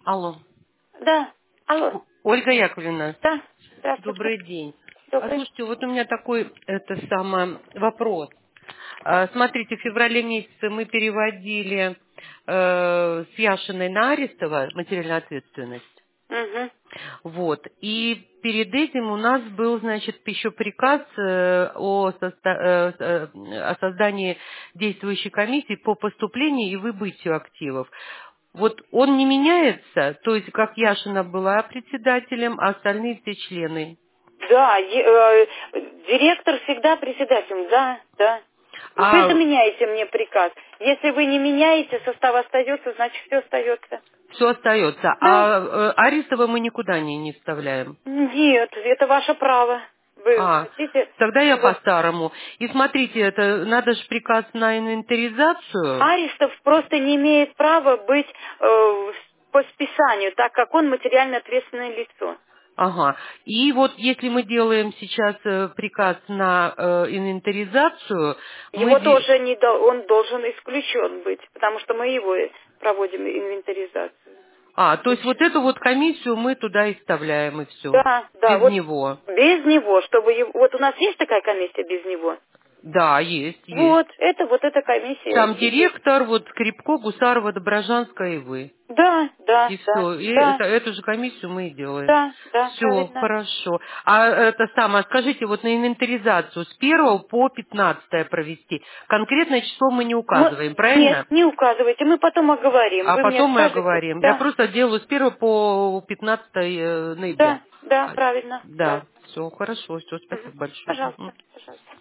Алло. Да. Алло. Ольга Яковлевна, Да. Здравствуйте. добрый день. Добрый. Слушайте, вот у меня такой вопрос. Смотрите, в феврале месяце мы переводили с Яшиной на Арестова материальную ответственность. Угу. Вот. И перед этим у нас был, значит, еще приказ о создании действующей комиссии по поступлению и выбытию активов. Вот он не меняется, то есть как Яшина была председателем, а остальные все члены. Да, директор всегда председателем. Да, да. Вы А заменяете мне приказ. Если вы не меняете, состав остается, значит все остается. все остается. Да. Арестова мы никуда не вставляем. Нет, это ваше право. Вы хотите, Тогда я чтобы по-старому. И смотрите, это надо же приказ на инвентаризацию. Аристов просто не имеет права быть по списанию, так как он материально ответственное лицо. Ага. И вот если мы делаем сейчас приказ на инвентаризацию, Его тоже он должен исключен быть, потому что мы его проводим инвентаризацию. то есть вот эту вот комиссию мы туда и вставляем, и все. Да, да, Без вот него. без него, чтобы вот у нас есть такая комиссия без него. Да, есть, есть. Вот эта комиссия Сам и есть. директор, вот Скрипко, Гусарова, Доброжанская и вы. Да, да, И да, все. И да, эту же комиссию мы и делаем. да, да, Все, правильно. хорошо. А это самое, скажите, вот на инвентаризацию с 1 по 15 провести. Конкретное число мы не указываем, правильно? Нет, не указывайте, мы потом оговорим. А Вы мне потом мы скажете. оговорим. Я Да, просто делаю с 1 по 15 ноября. да, да, правильно, Да, правильно. все, хорошо, все, Мгм. спасибо большое. Пожалуйста, Мгм. пожалуйста.